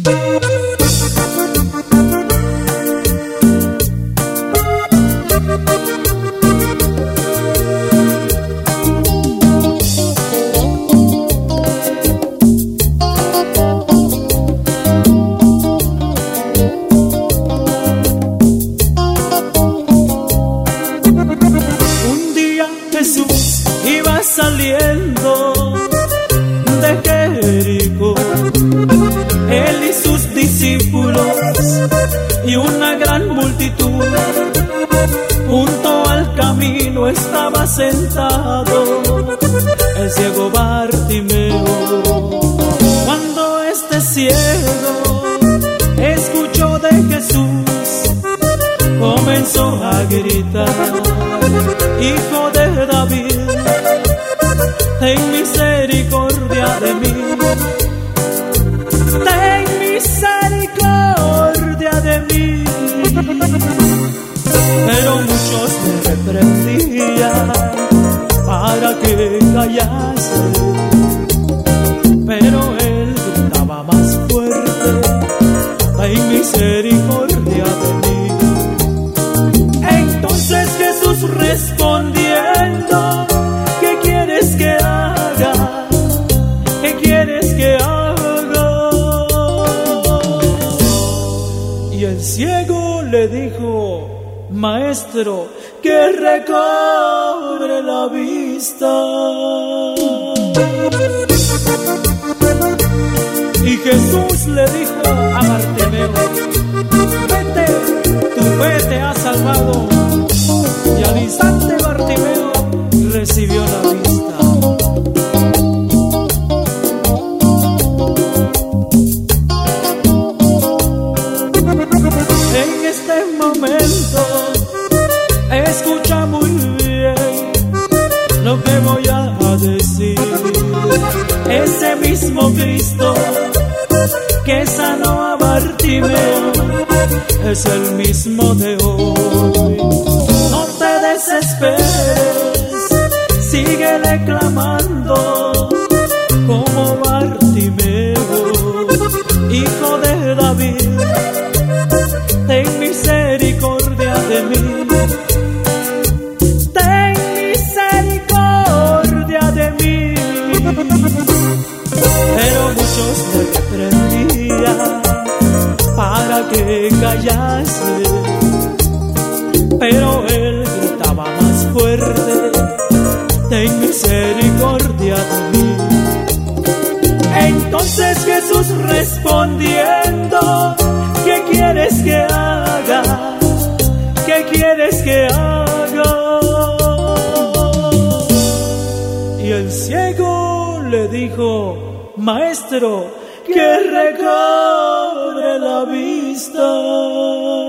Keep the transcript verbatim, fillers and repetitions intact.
Jesús iba saliendo de Jericó, él y sus discípulos y una gran multitud. Junto al camino estaba sentado el ciego Bartimeo. Cuando este ciego escuchó de Jesús, comenzó a gritar: Hijo de David, ten misericordia de mí. Ten misericordia de mí. Pero muchos le reprendían para que callase, pero él gritaba más fuerte: ten misericordia de mí. Entonces Jesús respondiendo: ¿qué quieres que haga? ¿Qué quieres que haga? Y el ciego le dijo: Maestro, que recobre la vista. Y Jesús le dijo a Bartimeo: vete, tu fe te ha salvado. Y al instante Bartimeo recibió la vista. En este momento escucha muy bien lo que voy a decir. Ese mismo Cristo que sanó a Bartimeo es el mismo de hoy. No te desesperes, síguele clamando como Bartimeo. Hijo de David, ten misericordia de mí. Ten misericordia de mí. Pero muchos le reprendían para que callase, pero él gritaba más fuerte: ten misericordia de mí. Entonces Jesús respondiendo: ¿qué quieres que haga? ¿Qué quieres que haga? Y el ciego le dijo: Maestro, que recobre la vista.